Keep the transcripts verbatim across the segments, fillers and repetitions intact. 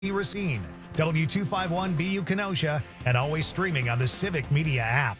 Racine, W two fifty-one B U Kenosha, and always streaming on the Civic Media app.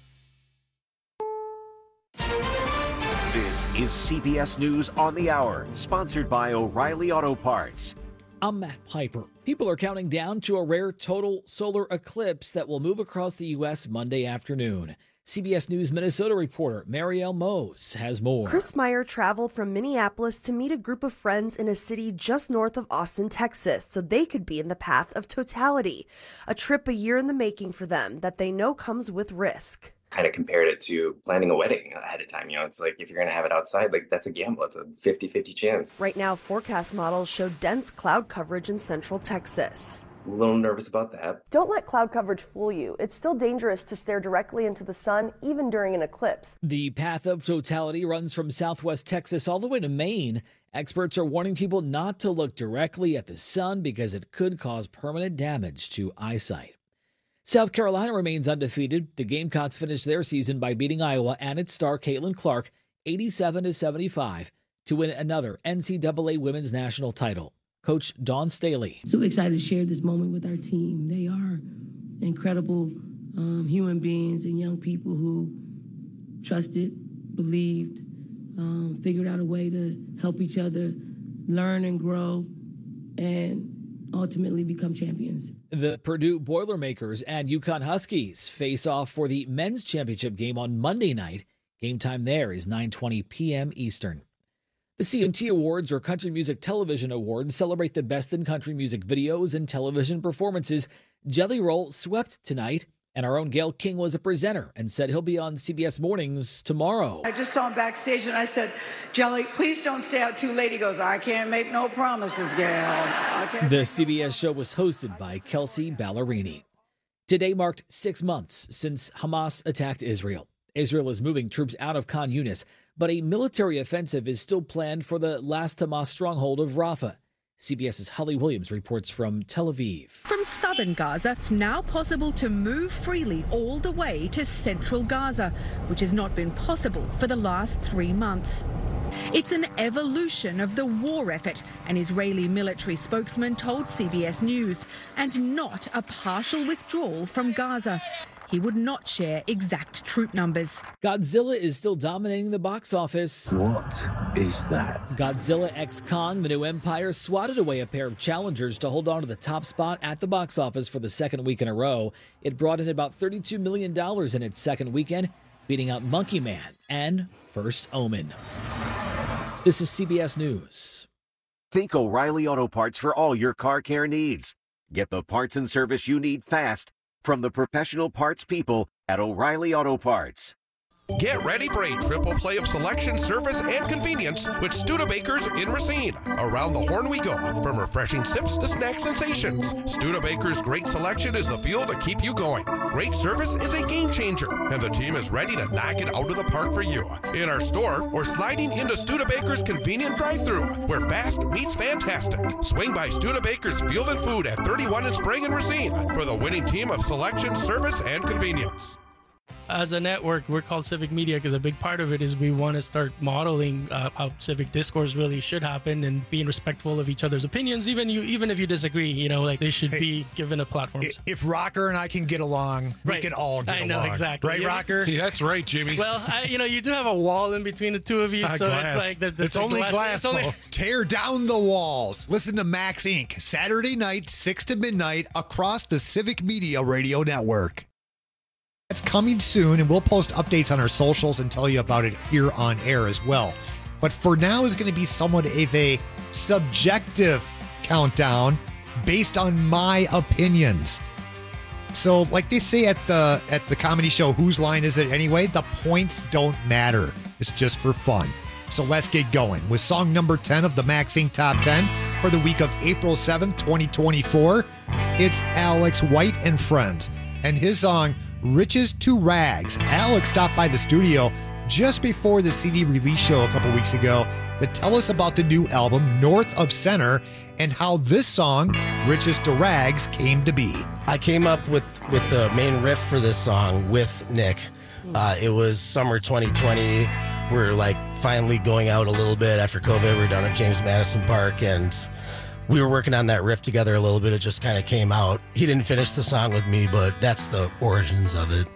This is C B S News on the Hour, sponsored by O'Reilly Auto Parts. I'm Matt Piper. People are counting down to a rare total solar eclipse that will move across the U S Monday afternoon. C B S News Minnesota reporter Marielle Mose has more. Chris Meyer traveled from Minneapolis to meet a group of friends in a city just north of Austin, Texas, so they could be in the path of totality. A trip a year in the making for them that they know comes with risk. Kind of compared it to planning a wedding ahead of time. You know, it's like if you're going to have it outside, like that's a gamble. It's a fifty-fifty chance. Right now, forecast models show dense cloud coverage in central Texas. A little nervous about that. Don't let cloud coverage fool you. It's still dangerous to stare directly into the sun, even during an eclipse. The path of totality runs from southwest Texas all the way to Maine. Experts are warning people not to look directly at the sun because it could cause permanent damage to eyesight. South Carolina remains undefeated. The Gamecocks finished their season by beating Iowa and its star Caitlin Clark eighty-seven to seventy-five to win another N C double A women's national title. Coach Dawn Staley. So excited to share this moment with our team. They are incredible um, human beings and young people who trusted, believed, um, figured out a way to help each other learn and grow and ultimately become champions. The Purdue Boilermakers and UConn Huskies face off for the men's championship game on Monday night. Game time there is nine twenty p.m. Eastern. The C M T Awards, or Country Music Television Awards, celebrate the best in country music videos and television performances. Jelly Roll swept tonight, and our own Gayle King was a presenter and said he'll be on C B S Mornings tomorrow. I just saw him backstage, and I said, Jelly, please don't stay out too late. He goes, I can't make no promises, Gayle. I can't the C B S show was hosted by Kelsey Ballerini. Today marked six months since Hamas attacked Israel. Israel is moving troops out of Khan Yunis, but a military offensive is still planned for the last Hamas stronghold of Rafah. CBS's Holly Williams reports from Tel Aviv. From southern Gaza, it's now possible to move freely all the way to central Gaza, which has not been possible for the last three months. It's an evolution of the war effort, an Israeli military spokesman told C B S News, and not a partial withdrawal from Gaza. He would not share exact troop numbers. Godzilla is still dominating the box office. What is that? Godzilla X Kong, The New Empire, swatted away a pair of challengers to hold on to the top spot at the box office for the second week in a row. It brought in about thirty-two million dollars in its second weekend, beating out Monkey Man and First Omen. This is C B S News. Think O'Reilly Auto Parts for all your car care needs. Get the parts and service you need fast from the professional parts people at O'Reilly Auto Parts. Get ready for a triple play of selection, service, and convenience with Studebakers in Racine. Around the horn we go, from refreshing sips to snack sensations. Studebakers' great selection is the fuel to keep you going. Great service is a game changer, and the team is ready to knock it out of the park for you. In our store, or sliding into Studebakers' convenient drive-thru, where fast meets fantastic. Swing by Studebakers Field and Food at thirty-one in Sprague and Racine for the winning team of selection, service, and convenience. As a network, we're called Civic Media because a big part of it is we want to start modeling uh, how civic discourse really should happen and being respectful of each other's opinions. Even you, even if you disagree, you know, like they should hey, be given a platform. If Rocker and I can get along, right. we can all get along. I know, along. exactly. Right, yeah. Rocker? Yeah, that's right, Jimmy. Well, I, you know, you do have a wall in between the two of you, uh, so glass. it's like there, there's it's only glass. glass it's only... Tear down the walls. Listen to Max Incorporated. Saturday night, six to midnight, across the Civic Media Radio Network. It's coming soon, and we'll post updates on our socials and tell you about it here on air as well. But for now is going to be somewhat of a subjective countdown based on my opinions. So like they say at the at the comedy show, whose line is it anyway? The points don't matter. It's just for fun. So let's get going with song number ten of the Max Incorporated Top ten for the week of April seventh, twenty twenty-four. It's Alex White and Friends and his song Riches to Rags. Alex stopped by the studio just before the C D release show a couple weeks ago to tell us about the new album North of Center and how this song, Riches to Rags, came to be. I came up with, with the main riff for this song with Nick. Uh, it was summer twenty twenty. We're like finally going out a little bit after COVID. We're down at James Madison Park and we were working on that riff together a little bit. It just kind of came out. He didn't finish the song with me, but that's the origins of it.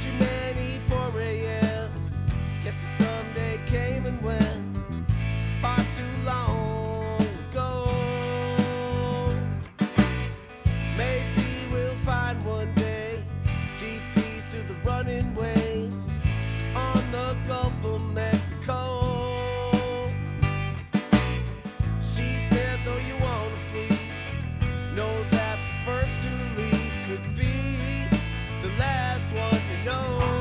too many four a.m.s. Guess the someday came and went far too long ago. Maybe we'll find one day deep peace through the running waves on the Gulf of Mexico. She said, though you want to sleep, know that the first to leave could be the last one to know.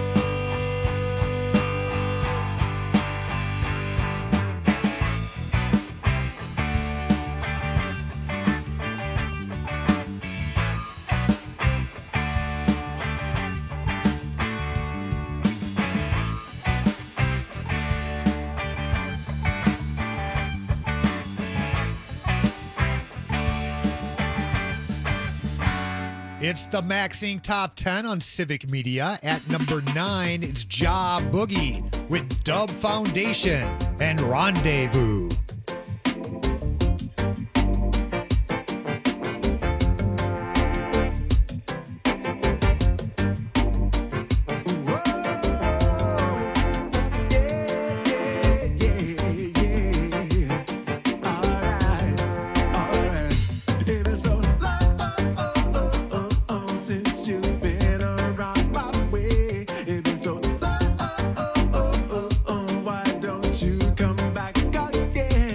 It's the Max Inc Top ten on Civic Media. At number nine, it's Ja Boogie with Dub Foundation and Rendezvous. Why don't you come back again?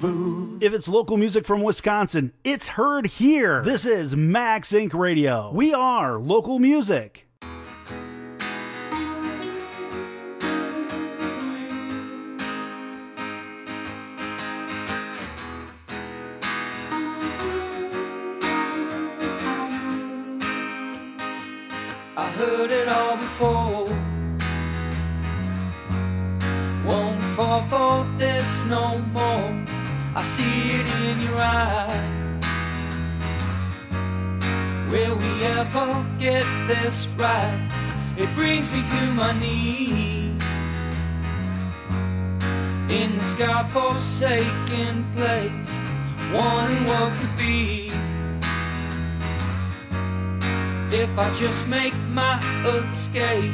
Rendezvous. If it's local music from Wisconsin, it's heard here. This is Max Incorporated. Radio. We are local music. I heard it all before. Won't fall for this no more. I see it in your eyes. Will we ever get this right? It brings me to my knees in this godforsaken place, wondering what could be if I just make my escape.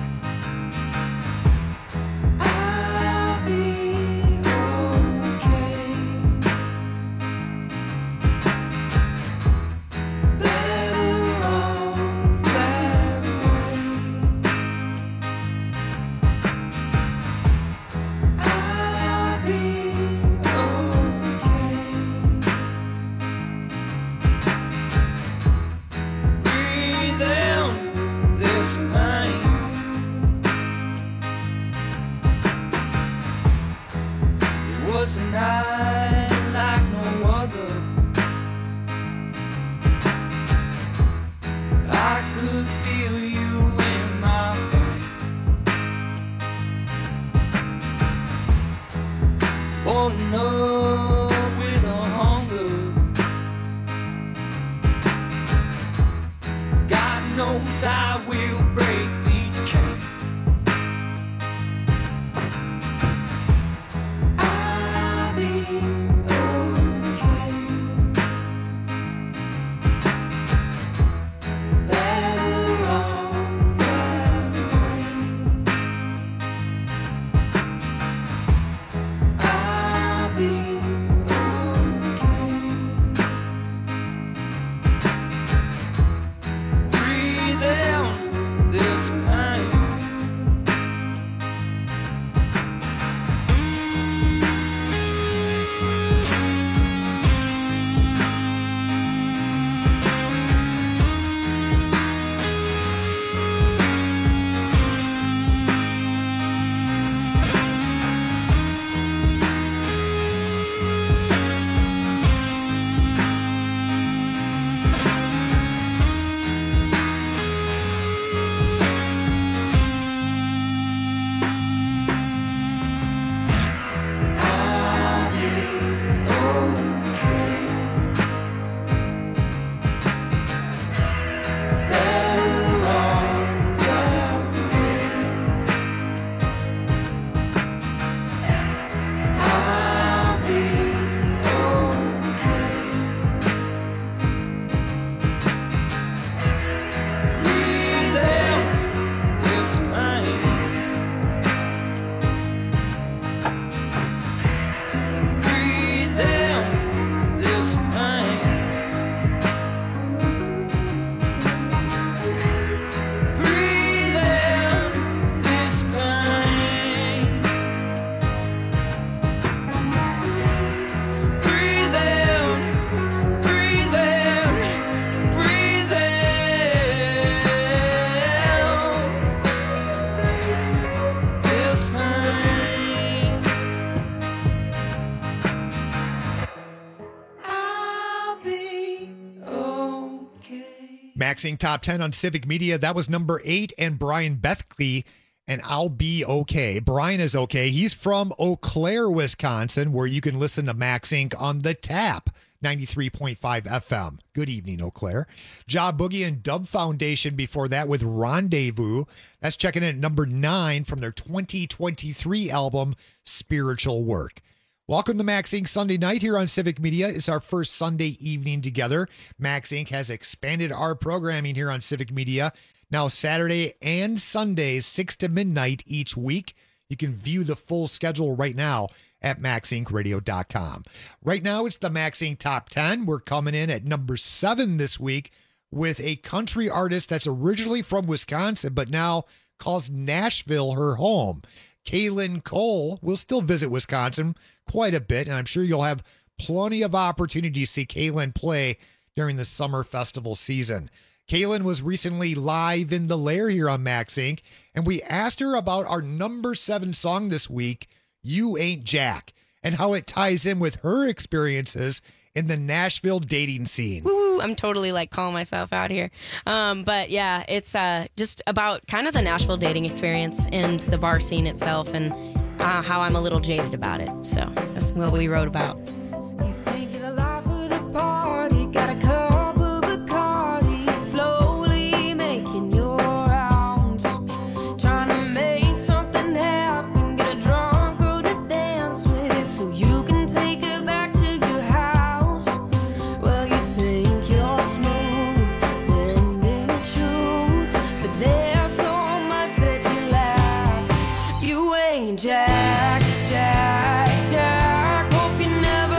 I'll be okay. Better off that way. I'll be okay. Breathe in this pain. It was a night like no other. I could feel you in my veins. Wanting up with a hunger. God knows I will break these chains. I'll be okay. Better off that way. I'll be okay. Breathe in this pain. I'll be okay. Better off that way. I'll be okay. Breathe in this pain. Breathe in this pain. Breathe in this pain. Breathe in, breathe in, breathe in this pain. I'll be okay. Maxing Top ten on Civic Media. That was number eight, and Brian Bethke, and I'll Be Okay. Brian is okay. He's from Eau Claire, Wisconsin, where you can listen to Max Inc on the Tap, ninety-three point five F M. Good evening, Eau Claire. Job Boogie and Dub Foundation before that with Rendezvous. That's checking in at number nine from their twenty twenty-three album, Spiritual Work. Welcome to Max Inc Sunday night here on Civic Media. It's our first Sunday evening together. Max Inc has expanded our programming here on Civic Media. Now Saturday and Sundays, six to midnight each week. You can view the full schedule right now at max inc radio dot com. Right now, it's the Max Inc Top ten. We're coming in at number seven this week with a country artist that's originally from Wisconsin, but now calls Nashville her home. Kaylin Cole will still visit Wisconsin quite a bit, and I'm sure you'll have plenty of opportunity to see Kaylin play during the summer festival season. Kaylin was recently live in the Lair here on Max Inc, and we asked her about our number seven song this week, You Ain't Jack, and how it ties in with her experiences in the Nashville dating scene. Woo, I'm totally like calling myself out here. Um, but yeah, it's uh, just about kind of the Nashville dating experience and the bar scene itself, and uh, how I'm a little jaded about it. So that's what we wrote about. You think you're the life of the party, got a cup of Bacardi, slowly making your rounds, trying to make something happen, get a drunk girl to dance with so you can take her back to your house. Well, you think you're smooth, blending the truth, but there's so much that you lack. You ain't Jack, Jack, Jack, hope you never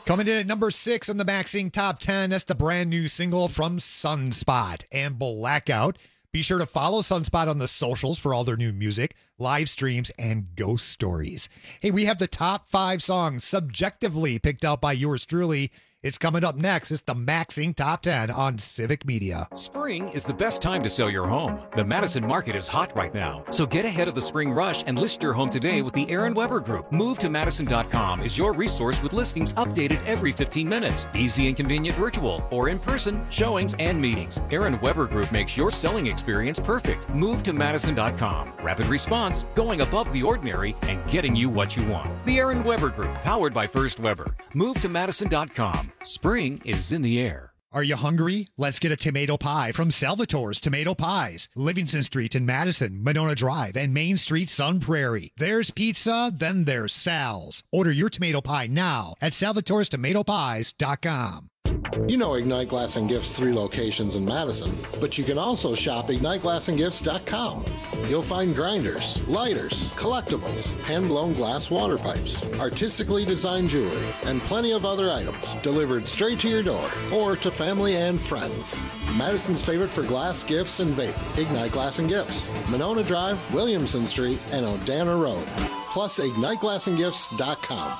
Coming in at number six on the Maxing Top ten, that's the brand new single from Sunspot and Blackout. Be sure to follow Sunspot on the socials for all their new music, live streams, and ghost stories. Hey, we have the top five songs subjectively picked out by yours truly. It's coming up next. It's the Maxing Top ten on Civic Media. Spring is the best time to sell your home. The Madison market is hot right now, so get ahead of the spring rush and list your home today with the Aaron Weber Group. Move to Madison dot com is your resource with listings updated every fifteen minutes. Easy and convenient virtual or in-person showings and meetings. Aaron Weber Group makes your selling experience perfect. Move to Madison dot com. Rapid response, going above the ordinary, and getting you what you want. The Aaron Weber Group, powered by First Weber. Move to Madison dot com. Spring is in the air. Are you hungry? Let's get a tomato pie from Salvatore's Tomato Pies. Livingston Street in Madison, Monona Drive, and Main Street, Sun Prairie. There's pizza, then there's Sal's. Order your tomato pie now at salvatores tomato pies dot com. You know Ignite Glass and Gifts' three locations in Madison, but you can also shop ignite glass and gifts dot com. You'll find grinders, lighters, collectibles, hand-blown glass water pipes, artistically designed jewelry, and plenty of other items delivered straight to your door or to family and friends. Madison's favorite for glass gifts and vape, Ignite Glass and Gifts, Monona Drive, Williamson Street, and Odana Road. Plus ignite glass and gifts dot com.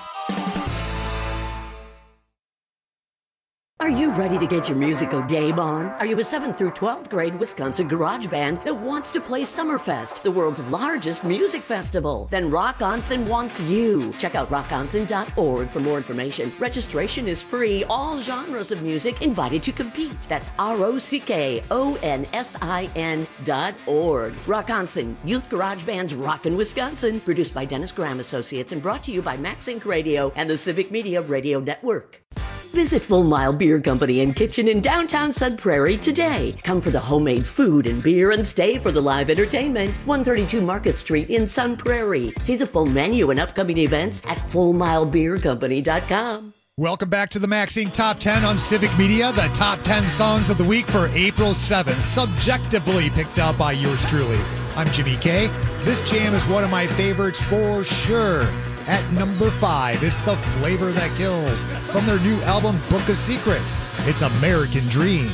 Are you ready to get your musical game on? Are you a seventh through twelfth grade Wisconsin garage band that wants to play Summerfest, the world's largest music festival? Then Rock Onsen wants you. Check out rock onsen dot org for more information. Registration is free. All genres of music invited to compete. That's R O C K O N S I N dot org. Rock Onsen, youth garage bands rockin' Wisconsin. Produced by Dennis Graham Associates and brought to you by Max Inc Radio and the Civic Media Radio Network. Visit Full Mile Beer Company and Kitchen in downtown Sun Prairie today. Come for the homemade food and beer and stay for the live entertainment. one thirty-two Market Street in Sun Prairie. See the full menu and upcoming events at full mile beer company dot com. Welcome back to the Maxing Top ten on Civic Media, the top ten songs of the week for April seventh, subjectively picked out by yours truly. I'm Jimmy K. This jam is one of my favorites for sure. At number five, it's The Flavor That Kills from their new album, Book of Secrets. It's American Dream.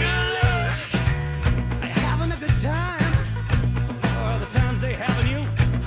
Times they having you.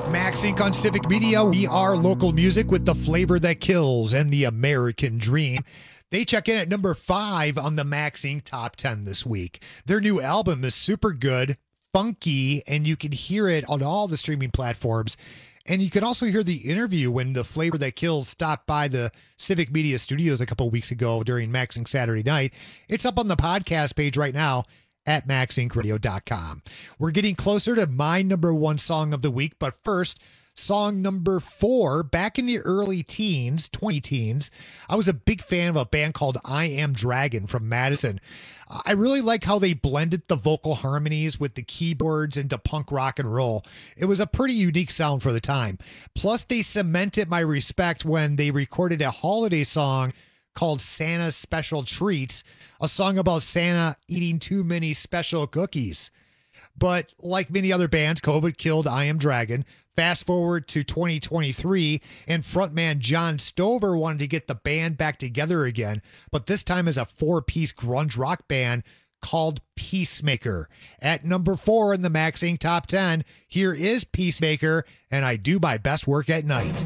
Max Inc on Civic Media. We are local music with the flavor that kills and the American dream. They check in at number five on the Max Inc top ten this week. Their new album is super good, funky, and you can hear it on all the streaming platforms. And you can also hear the interview when the Flavor That Kills stopped by the Civic Media Studios a couple of weeks ago during Max Inc Saturday Night. It's up on the podcast page right now at max inc radio dot com. We're getting closer to my number one song of the week, but first, song number four. Back in the early teens, twenty teens, I was a big fan of a band called I Am Dragon from Madison. I really like how they blended the vocal harmonies with the keyboards into punk rock and roll. It was a pretty unique sound for the time. Plus, they cemented my respect when they recorded a holiday song called Santa's Special Treats, a song about Santa eating too many special cookies. But like many other bands, COVID killed I Am Dragon. Fast forward to twenty twenty-three, and frontman John Stover wanted to get the band back together again, but this time as a four-piece grunge rock band called Peacemaker. At number four in the Max Inc Top ten, here is Peacemaker, and I Do My Best Work at Night.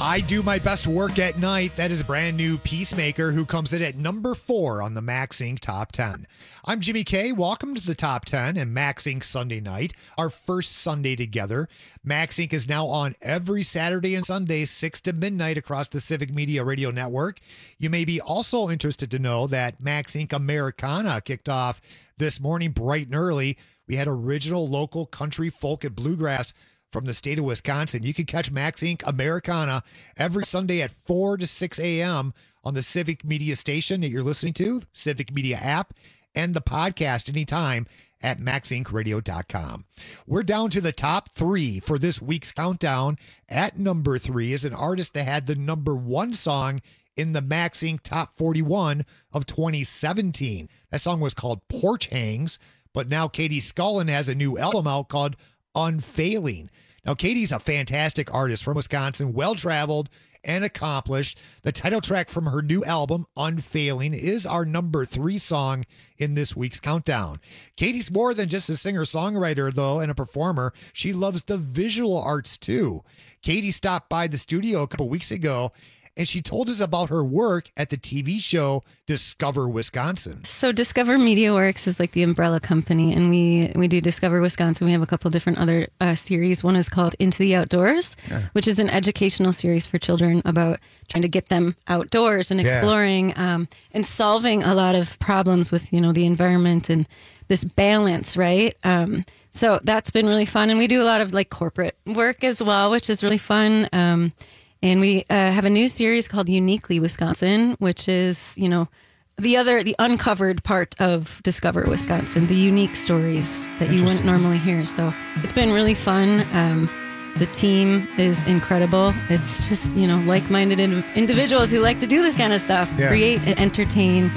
I Do My Best Work at Night. That is a brand new Peacemaker who comes in at number four on the Max Inc Top ten. I'm Jimmy K. Welcome to the Top ten and Max Inc Sunday night, our first Sunday together. Max Inc is now on every Saturday and Sunday, six to midnight across the Civic Media Radio Network. You may be also interested to know that Max Inc Americana kicked off this morning bright and early. We had original local country, folk, and bluegrass from the state of Wisconsin. You can catch Max Inc Americana every Sunday at four to six a.m. on the Civic Media station that you're listening to, Civic Media app, and the podcast anytime at max inc radio dot com. We're down to the top three for this week's countdown. At number three is an artist that had the number one song in the Max Inc Top forty-one of twenty seventeen. That song was called Porch Hangs, but now Katie Scullin has a new album out called Unfailing. Now, Katie's a fantastic artist from Wisconsin, well-traveled and accomplished. The title track from her new album, Unfailing, is our number three song in this week's countdown. Katie's more than just a singer-songwriter, though, and a performer. She loves the visual arts, too. Katie stopped by the studio a couple weeks ago, and she told us about her work at the T V show Discover Wisconsin. So Discover Media Works is like the umbrella company, and we we do Discover Wisconsin. We have a couple different other uh, series. One is called Into the Outdoors, yeah. which is an educational series for children about trying to get them outdoors and exploring yeah. um, and solving a lot of problems with, you know, the environment and this balance, right? Um, so that's been really fun, and we do a lot of like corporate work as well, which is really fun. Um, And we uh, have a new series called Uniquely Wisconsin, which is, you know, the other, the uncovered part of Discover Wisconsin, the unique stories that you wouldn't normally hear. So it's been really fun. Um, the team is incredible. It's just, you know, like-minded in- individuals who like to do this kind of stuff, yeah. create and entertain.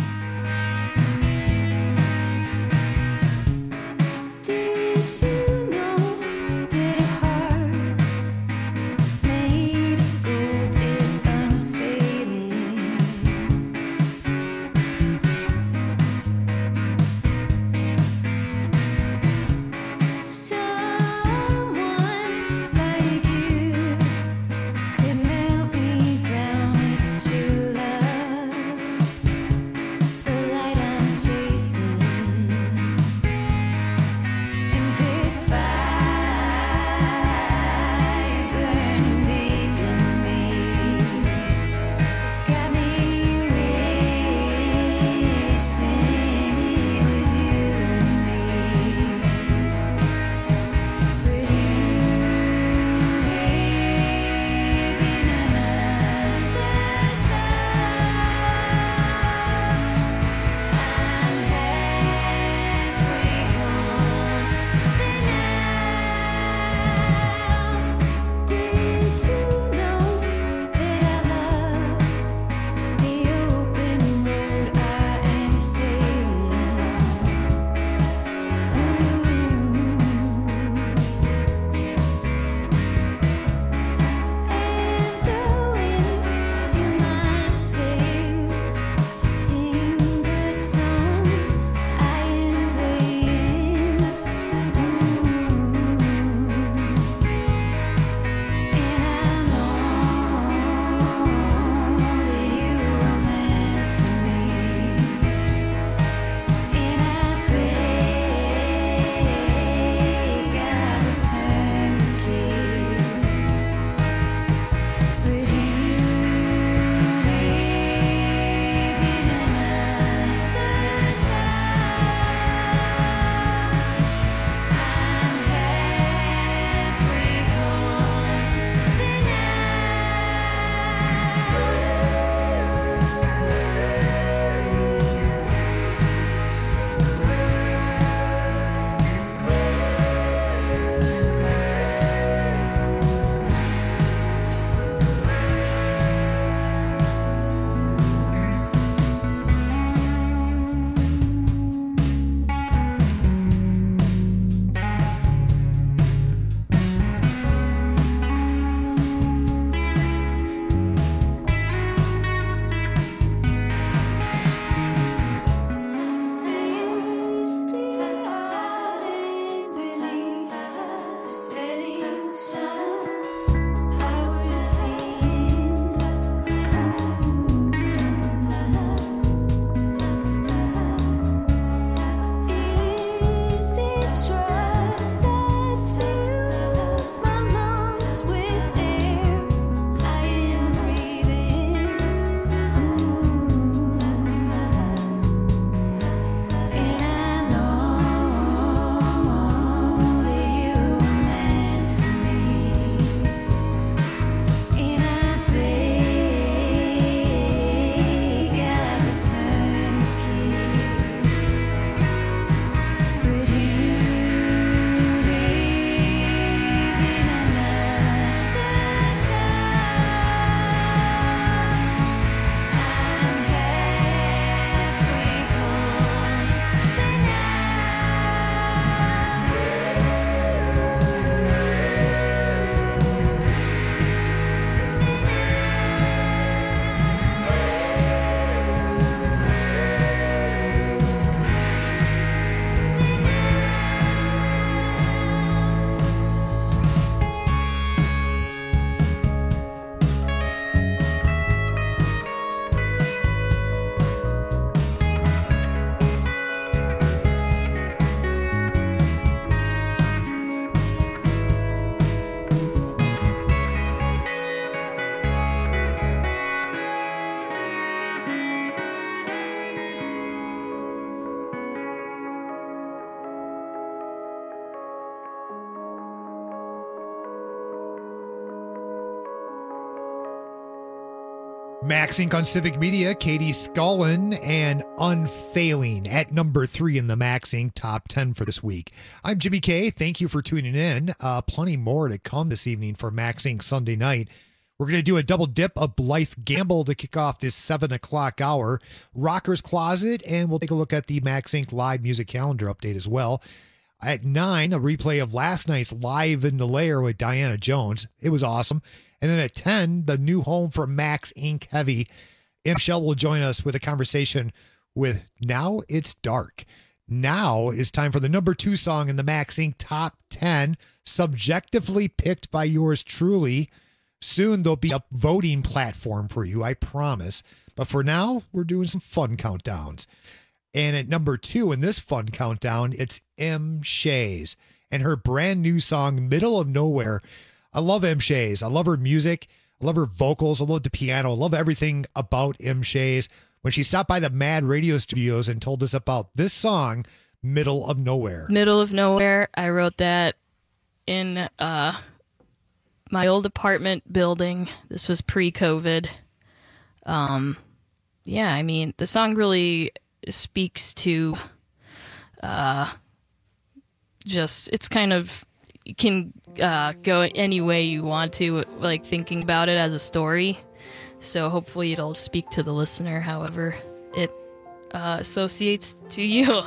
Max Inc on Civic Media, Katie Scullin and Unfailing at number three in the Max Inc top ten for this week. I'm Jimmy K. Thank you for tuning in. Uh, plenty more to come this evening for Max Inc Sunday night. We're going to do a double dip of Blythe Gamble to kick off this seven o'clock hour. Rocker's Closet, and we'll take a look at the Max Inc live music calendar update as well. At nine, a replay of last night's Live in the Lair with Diana Jones. It was awesome. And then at ten, the new home for Max Inc Heavy. Michelle will join us with a conversation with Now It's Dark. Now is time for the number two song in the Max Inc top ten, subjectively picked by yours truly. Soon there'll be a voting platform for you, I promise. But for now, we're doing some fun countdowns. And at number two in this fun countdown, it's M. Shays and her brand new song, Middle of Nowhere. I love M. Shays. I love her music. I love her vocals. I love the piano. I love everything about M. Shays. When she stopped by the Mad Radio Studios and told us about this song, Middle of Nowhere. Middle of Nowhere. I wrote that in uh, my old apartment building. This was pre-COVID. Um, yeah, I mean, the song really speaks to uh, just, it's kind of, you can uh, go any way you want to, like thinking about it as a story. So hopefully it'll speak to the listener however it uh, associates to you.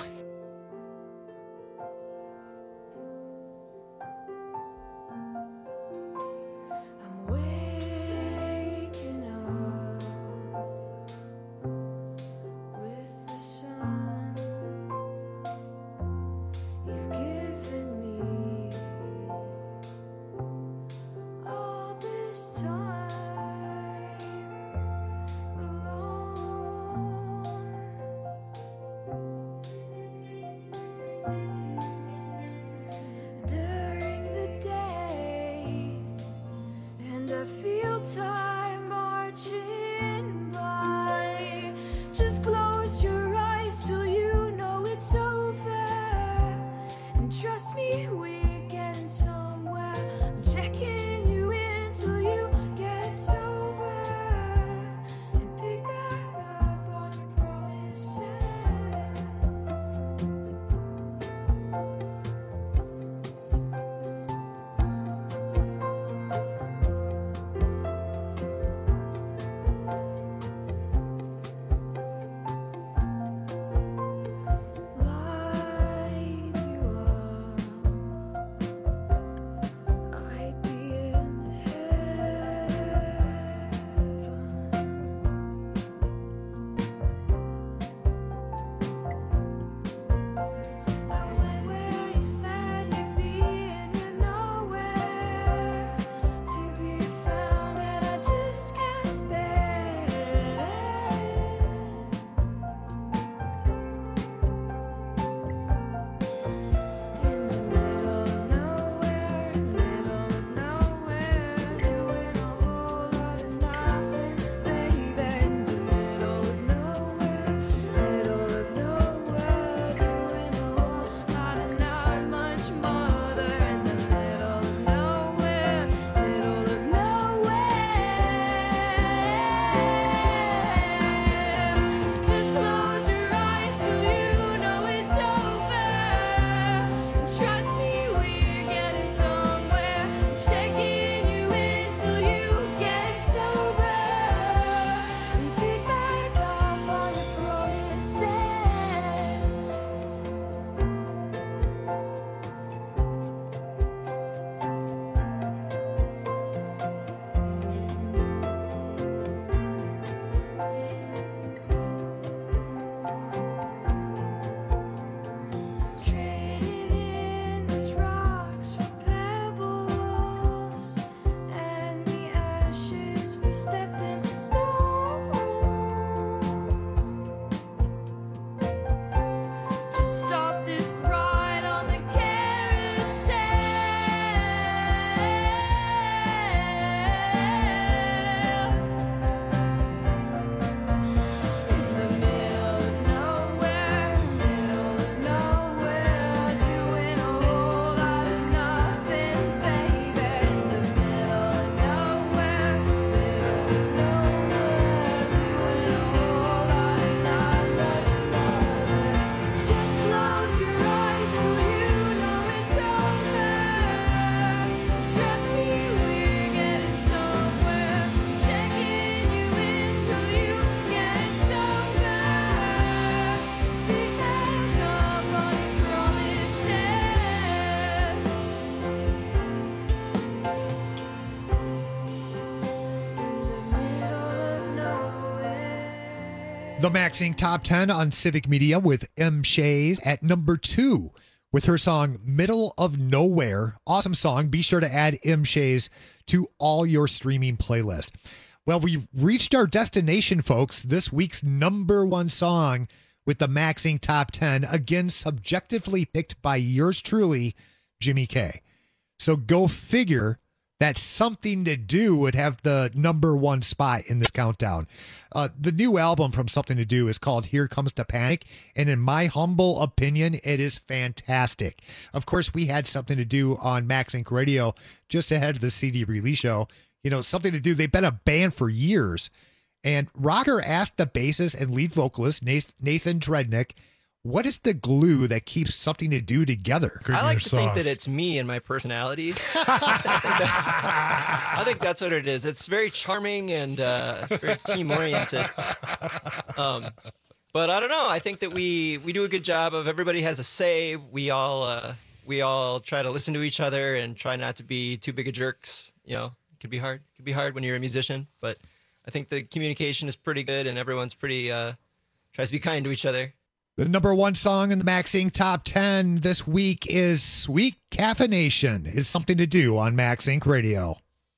The Max Inc Top ten on Civic Media with M. Shays at number two with her song Middle of Nowhere. Awesome song. Be sure to add M. Shays to all your streaming playlist. Well, we've reached our destination, folks. This week's number one song with the Max Inc Top ten, again, subjectively picked by yours truly, Jimmy K. So go figure that Something to Do would have the number one spot in this countdown. Uh, the new album from Something to Do is called Here Comes the Panic, and in my humble opinion, it is fantastic. Of course, we had Something to Do on Max Inc Radio just ahead of the C D release show. You know, Something to Do, they've been a band for years, and Rocker asked the bassist and lead vocalist, Nathan Drednick, what is the glue that keeps Something to Do together? I like to think that it's me and my personality. I, think that's, I think that's what it is. It's very charming and uh, very team-oriented. Um, but I don't know. I think that we, we do a good job of everybody has a say. We all uh, we all try to listen to each other and try not to be too big of jerks. You know, it can be hard. It can be hard when you're a musician. But I think the communication is pretty good and everyone's pretty uh, tries to be kind to each other. The number one song in the Max Inc Top ten this week is Sweet Caffeination, is Something to Do on Max Inc Radio.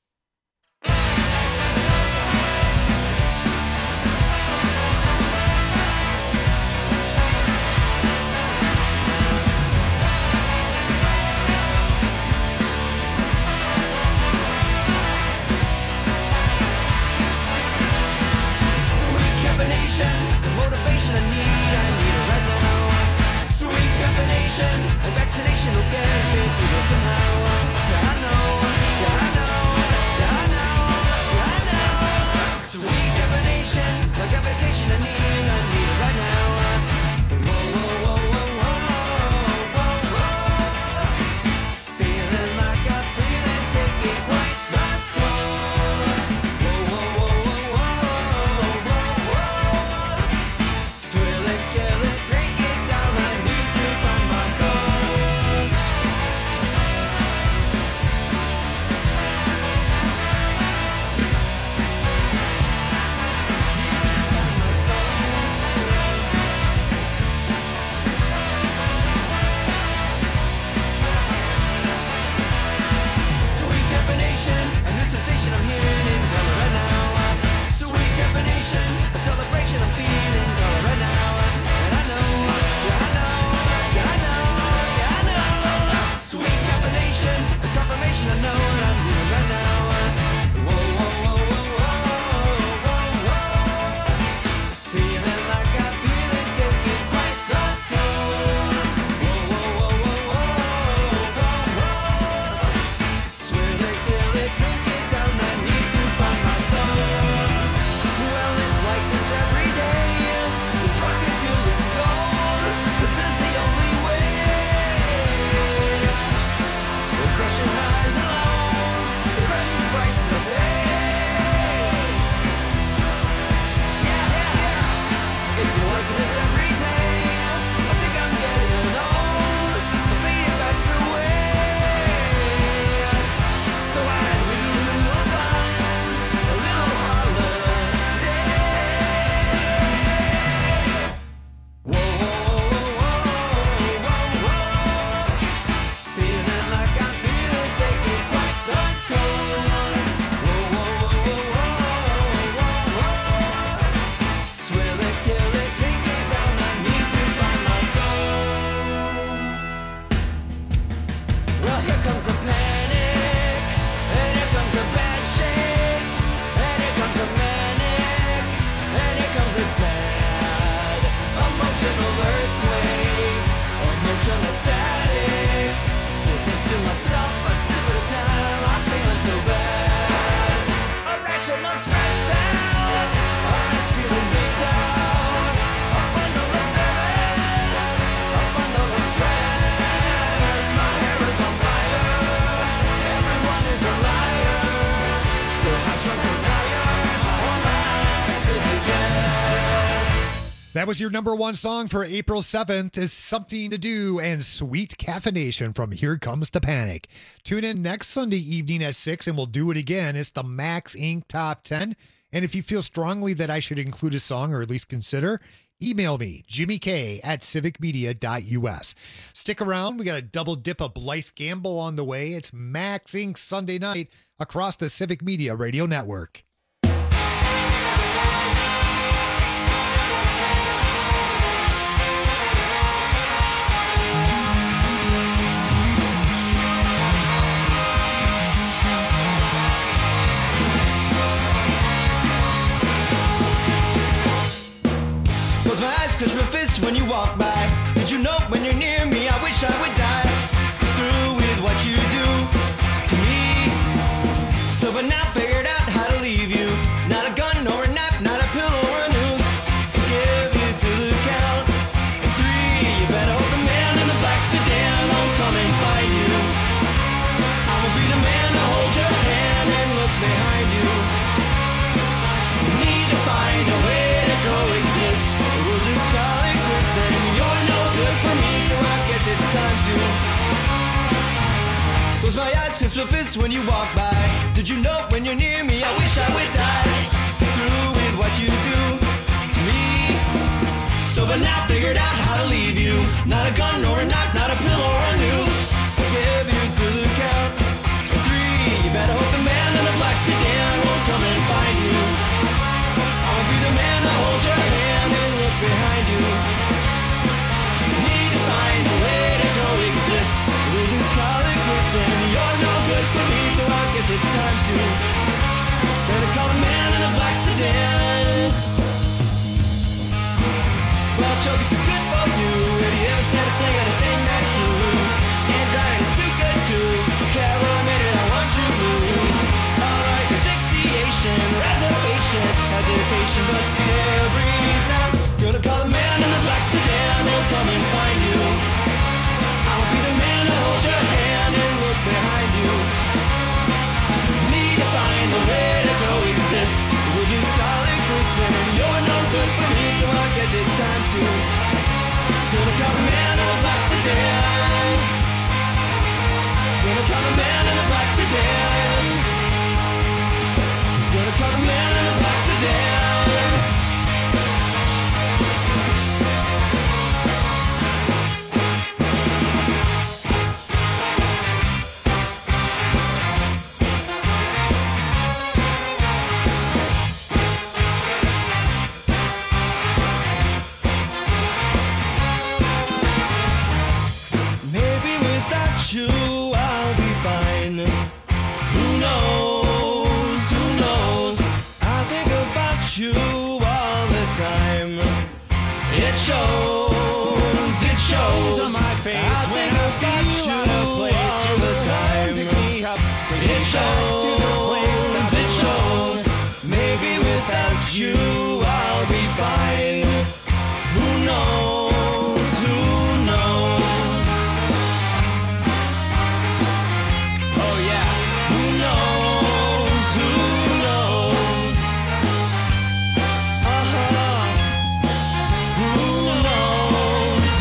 Sweet caffeination, the motivation I need. And vaccination will get me through this somehow. Yeah, I know. Yeah, I know. Yeah, I know. Yeah, I know. Sweet caffeination, like a vacation I need. I need it right now. Whoa, whoa, whoa, whoa, whoa, whoa, whoa. Feeling like a feeling, taking quite the toll. Whoa, whoa, whoa, whoa, whoa, whoa, whoa. Swill it, kill it, drink it down. I need to find my soul. Sweet caffeination, a new sensation I'm hearing in color right now. Sweet caffeination, a celebration I'm feeling color right now. And I know, yeah I know, yeah I know, yeah I know. Sweet caffeination, it's confirmation I know what I'm doing right now. Whoa, whoa, whoa, whoa, whoa, whoa, whoa. Feeling like I feel it's taking quite the toll. Whoa, whoa, whoa, whoa, whoa, whoa, whoa. Swill it, kill it, drink it down. I need to find my soul. Well, it's like this every day. This rocket fuel is gold. This is the only way. We're crushing highs and lows. The crushing price to pay. Yeah, yeah, yeah. It's like this every day. I think I'm getting old. I'm fading fast away. So I need a little buzz, a little holiday. Whoa, whoa, whoa, whoa, whoa. Feeling like I feel it's taking quite the toll. Whoa, whoa, whoa, whoa, whoa, whoa. Swill it, kill it, drink it down. I need to find my soul. Well, here comes a panic, and here comes a bad shakes, and here comes a manic, and here comes a sad emotional earthquake, emotional static. Did this to myself a sip at a time. I'm feeling so bad. Irrational stress out. I'm feeling big down. Up under the mess. Up under the stress. My hair is on fire. Everyone is a liar. So high-strung, so tired. All life is a guess. That was your number one song for April seventh, is Something to Do and Sweet Caffeination from Here Comes the Panic. Tune in next Sunday evening at six and we'll do it again. It's the Max Inc Top ten. And if you feel strongly that I should include a song or at least consider, email me, Jimmy K at civic media dot U S. Stick around. We got a double dip of Blythe Gamble on the way. It's Max Incorporated. Sunday night across the Civic Media Radio Network. Close my eyes, clench my fists when you walk by. Did you know when you're near me, I wish I would die? Through with what you do to me. So but now figured out how to leave you. Not a gun or a knife, not a pillow or a noose. Give you to the count of three. You better hope the man in the black sedan won't come and find you. I will be the man to hold your hand and look behind you. You need to find a way to coexist. We'll just call it quits and you're no good for me, so I guess it's time to close my eyes, clench my fists when you walk by. Did you know when you're near me, I wish I would die? Through with what you do to me. So but now figured out how to leave you. Not a gun or a knife, not a pillow or a noose. Give you to the count of three. You better hope the man in the black sedan won't come and find you. I'll be the man to hold your hand and look behind you. You need to find a way to coexist. We'll just call it quits and you're no good for me, so I guess it's time to better call a man in a black sedan. Well, choke is too good for you. Have you ever said a thing or a thing that's true? And crying is too good to care what I made it, I want you blue. Alright, asphyxiation, reservation, hesitation, but every time gonna call a man in a black sedan, he'll come and find you. I'll be the man to hold your hand and look behind you. Need to find a way to coexist. We'll just call it quits and you're no good for me, so I guess it's time to gonna call a man in a black sedan. Gonna call a man in a black sedan. Gonna call a man in a black sedan. Maybe without you I'll be fine. Who knows? Who knows? I think about you all the time. It shows, it shows on my face. I think about you all the time. It shows, it shows. Maybe without you I'll be fine. Who knows? Who knows? Oh yeah. Who knows? Who knows? Uh-huh. Who knows?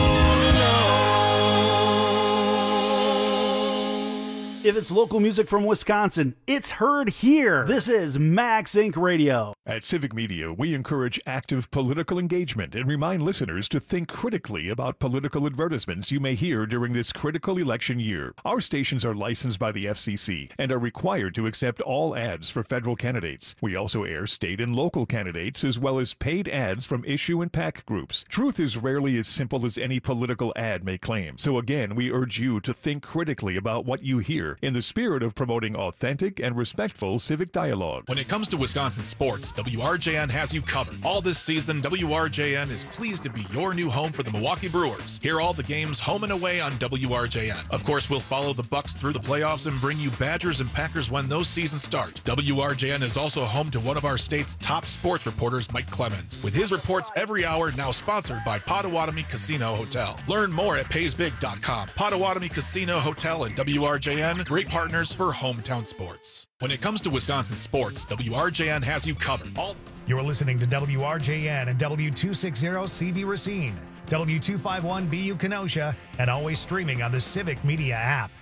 Who knows? If it's local music from Wisconsin, it's heard here. This is Max Incorporated. Radio. At Civic Media, we encourage active political engagement and remind listeners to think critically about political advertisements you may hear during this critical election year. Our stations are licensed by the F C C and are required to accept all ads for federal candidates. We also air state and local candidates as well as paid ads from issue and PAC groups. Truth is rarely as simple as any political ad may claim. So again, we urge you to think critically about what you hear in the spirit of promoting authentic and respectful civic dialogue. When it comes to Wisconsin sports, W R J N has you covered. All this season, W R J N is pleased to be your new home for the Milwaukee Brewers. Hear all the games home and away on W R J N. Of course, we'll follow the Bucks through the playoffs and bring you Badgers and Packers when those seasons start. W R J N is also home to one of our state's top sports reporters, Mike Clemens, with his reports every hour, now sponsored by Potawatomi Casino Hotel. Learn more at pays big dot com. Potawatomi Casino Hotel and W R J N, great partners for hometown sports. When it comes to Wisconsin sports, W R J N has you covered. All You're listening to W R J N and W two sixty C V Racine, W two fifty-one B U Kenosha, and always streaming on the Civic Media app.